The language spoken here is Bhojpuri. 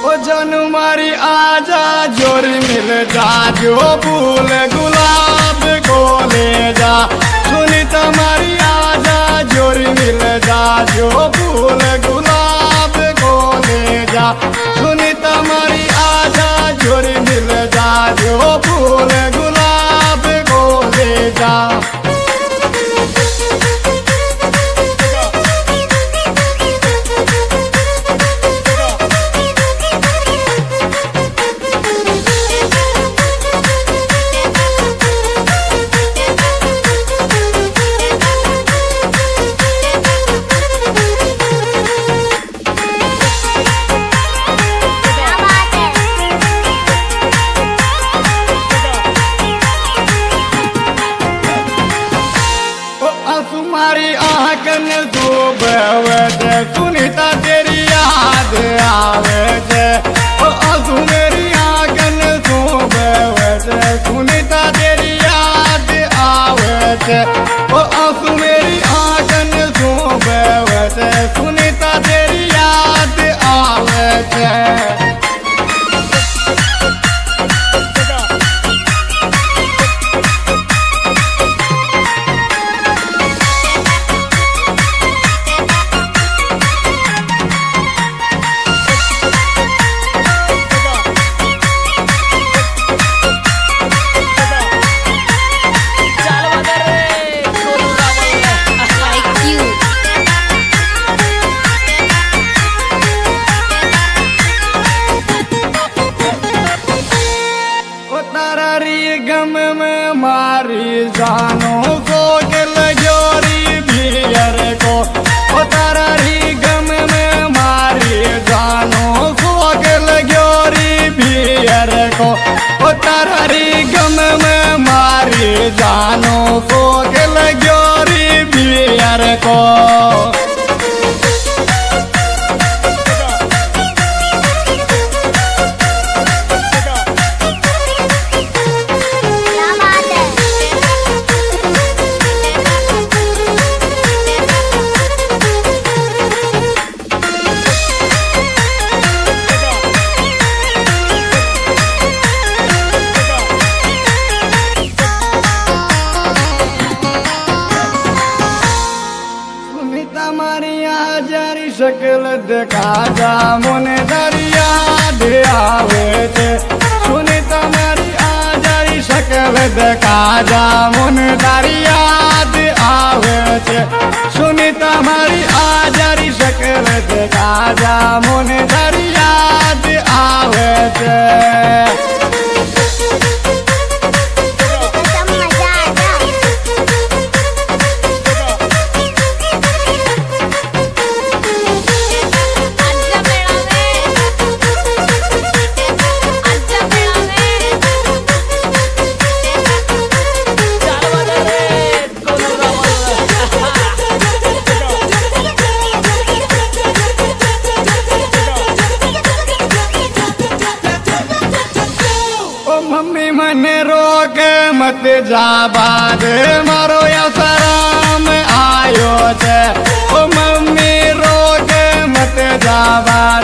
ओ जानू मारी आजा जोरी मिल जा जो फूल गुलाब को ले जा। सुनी तुम्हारी आजा जोरी मिल जा जो फूल गुलाब को ले जा। सुनी तुम्हारी आजा जोरी मिल जा जो फूल गुलाब को ले जा। तुम्हारी आंखन सुबह सुनीता तेरी याद आवे जे। आंसू मेरी आंखन सुबह सुनीता तेरी याद आवे जे। आंसू मेरी आंखन सुबह सुनीता तेरी याद आवे जे। गम में मारी जानो को गिल जोरी बियर को। तारी गम में मारी जानो को गिल जोरी बियर को। तारी गम में मारी जानो को गिल जोरी बियर को। जारी शक्ल देखा जा मुने दरिया दे आवे थे। सुनी तुम्हारी आजारी शक्ल देखा जा मुने दरिया दे आवे थे। सुनी तुम्हारी आजारी शक्ल देखा जा मुने दरिया दे आवे थे। मम्मी मने रोक मत जा बाद मारो या शराम आयो छे। ओ मम्मी रोक मत जा बाद